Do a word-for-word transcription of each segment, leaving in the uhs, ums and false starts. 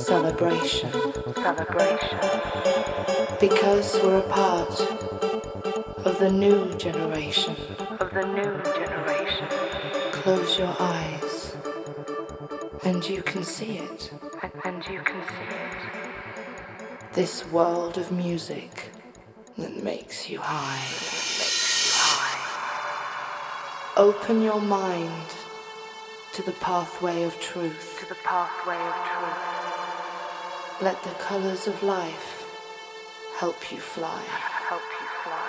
celebration. Celebration. Because we're a part of the new generation. Of the new generation. Close your eyes and you can see it. And, and you can see it. This world of music that makes you high. That makes you high. Open your mind to the pathway of truth. To the pathway of truth. Let the colors of life help you fly. Help you fly.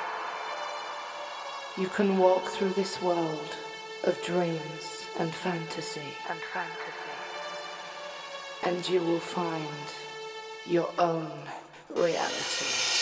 You can walk through this world of dreams and fantasy. And fantasy. And you will find your own reality.